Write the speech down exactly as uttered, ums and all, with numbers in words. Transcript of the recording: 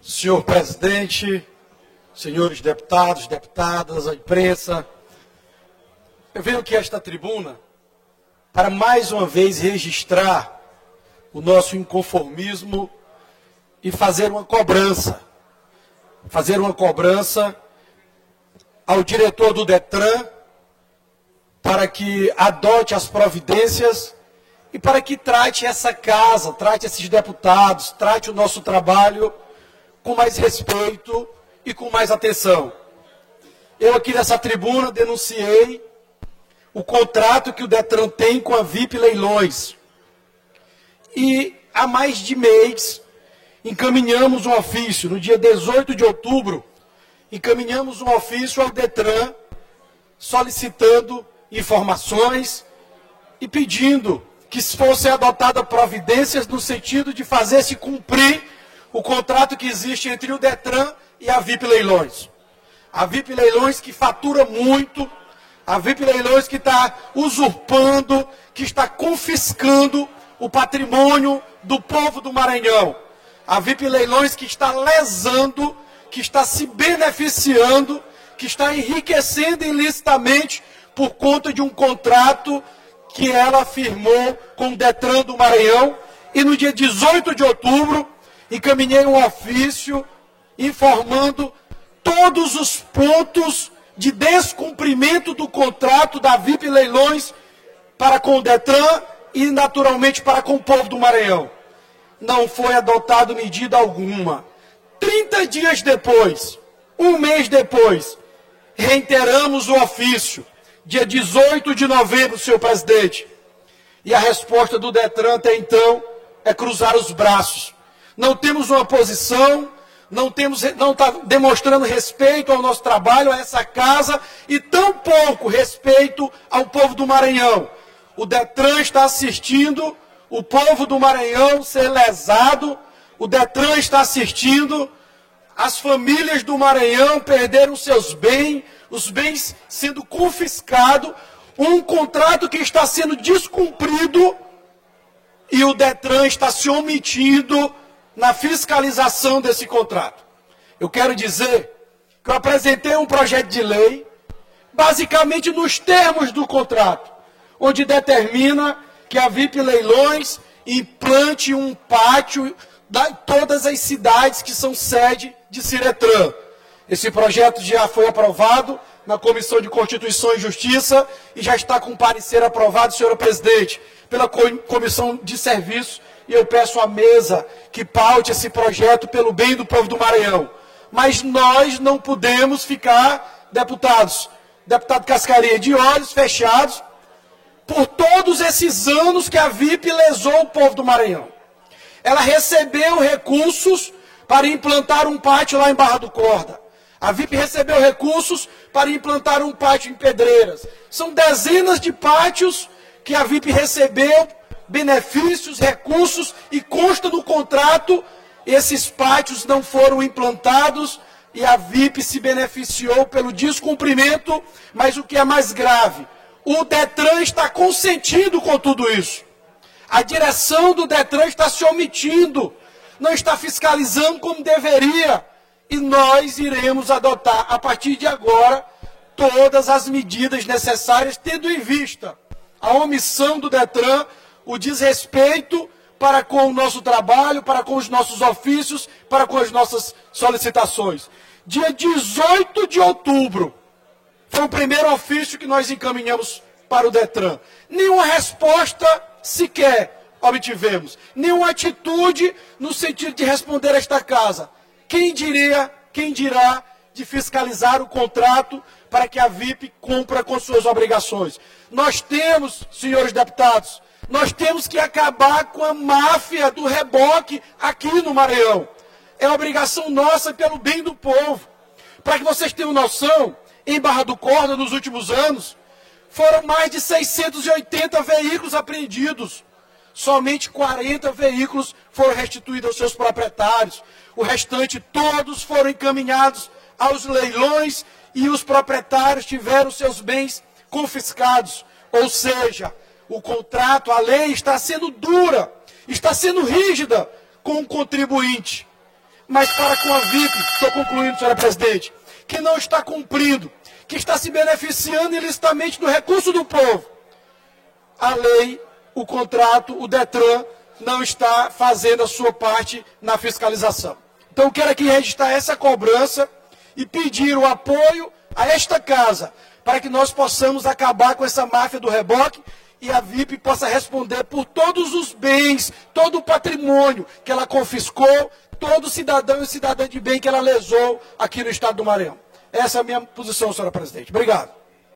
Senhor presidente, senhores deputados, deputadas, a imprensa, eu venho aqui a esta tribuna para mais uma vez registrar o nosso inconformismo e fazer uma cobrança, fazer uma cobrança ao diretor do DETRAN para que adote as providências e para que trate essa casa, trate esses deputados, trate o nosso trabalho com mais respeito e com mais atenção. Eu aqui nessa tribuna denunciei o contrato que o DETRAN tem com a V I P Leilões. E há mais de mês encaminhamos um ofício, no dia dezoito de outubro, encaminhamos um ofício ao DETRAN solicitando informações e pedindo que fossem adotadas providências no sentido de fazer-se cumprir o contrato que existe entre o DETRAN e a V I P Leilões. A V I P Leilões que fatura muito, a V I P Leilões que está usurpando, que está confiscando o patrimônio do povo do Maranhão. A V I P Leilões que está lesando, que está se beneficiando, que está enriquecendo ilicitamente por conta de um contrato que ela firmou com o DETRAN do Maranhão. E no dia dezoito de outubro, encaminhei um ofício informando todos os pontos de descumprimento do contrato da V I P Leilões para com o DETRAN e, naturalmente, para com o povo do Maranhão. Não foi adotado medida alguma. trinta dias depois, um mês depois, reiteramos o ofício, dia dezoito de novembro, senhor presidente. E a resposta do DETRAN até então é cruzar os braços. Não temos uma posição, não temos, não está demonstrando respeito ao nosso trabalho, a essa casa, e tampouco respeito ao povo do Maranhão. O DETRAN está assistindo o povo do Maranhão ser lesado, o DETRAN está assistindo as famílias do Maranhão perderam seus bens, os bens sendo confiscados, um contrato que está sendo descumprido e o DETRAN está se omitindo na fiscalização desse contrato. Eu quero dizer que eu apresentei um projeto de lei, basicamente nos termos do contrato, onde determina que a V I P Leilões implante um pátio em todas as cidades que são sede de Ciretran. Esse projeto já foi aprovado na Comissão de Constituição e Justiça e já está com parecer aprovado, senhora presidente, pela Comissão de Serviços. E eu peço à mesa que paute esse projeto pelo bem do povo do Maranhão. Mas nós não podemos ficar, deputados, deputado Cascarinha, de olhos fechados por todos esses anos que a V I P lesou o povo do Maranhão. Ela recebeu recursos para implantar um pátio lá em Barra do Corda. A V I P recebeu recursos para implantar um pátio em Pedreiras. São dezenas de pátios que a V I P recebeu, benefícios, recursos, e consta no contrato, esses pátios não foram implantados e a V I P se beneficiou pelo descumprimento, mas o que é mais grave, o DETRAN está consentindo com tudo isso. A direção do DETRAN está se omitindo, não está fiscalizando como deveria, e nós iremos adotar, a partir de agora, todas as medidas necessárias, tendo em vista a omissão do DETRAN, o desrespeito para com o nosso trabalho, para com os nossos ofícios, para com as nossas solicitações. Dia dezoito de outubro, foi o primeiro ofício que nós encaminhamos para o DETRAN. Nenhuma resposta sequer obtivemos, nenhuma atitude no sentido de responder a esta casa. Quem diria, quem dirá de fiscalizar o contrato para que a V I P cumpra com suas obrigações? Nós temos, senhores deputados, nós temos que acabar com a máfia do reboque aqui no Maranhão. É obrigação nossa pelo bem do povo. Para que vocês tenham noção, em Barra do Corda, nos últimos anos, foram mais de seiscentos e oitenta veículos apreendidos. Somente quarenta veículos foram restituídos aos seus proprietários. O restante, todos foram encaminhados aos leilões e os proprietários tiveram seus bens confiscados. Ou seja, o contrato, a lei está sendo dura, está sendo rígida com o contribuinte. mas para com a V I P, estou concluindo, senhora presidente, que não está cumprindo, que está se beneficiando ilicitamente do recurso do povo. A lei, o contrato, o DETRAN não está fazendo a sua parte na fiscalização. Então, eu quero aqui registrar essa cobrança e pedir o apoio a esta casa, para que nós possamos acabar com essa máfia do reboque e a V I P possa responder por todos os bens, todo o patrimônio que ela confiscou, todo cidadão e cidadã de bem que ela lesou aqui no estado do Maranhão. Essa é a minha posição, senhora presidente. Obrigado.